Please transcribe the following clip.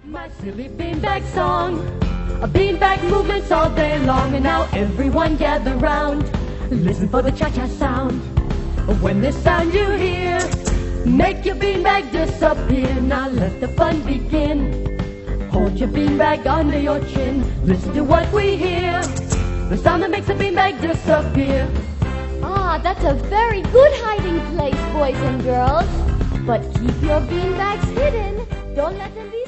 My silly beanbag song, a beanbag movement's all day long, and now everyone gather round, listen for the cha-cha sound. When this sound you hear, make your beanbag disappear. Now let the fun begin. Hold your beanbag under your chin, listen to what we hear, the sound that makes the beanbag disappear. Ah, that's a very good hiding place, boys and girls. But keep your beanbags hidden. Don't let them be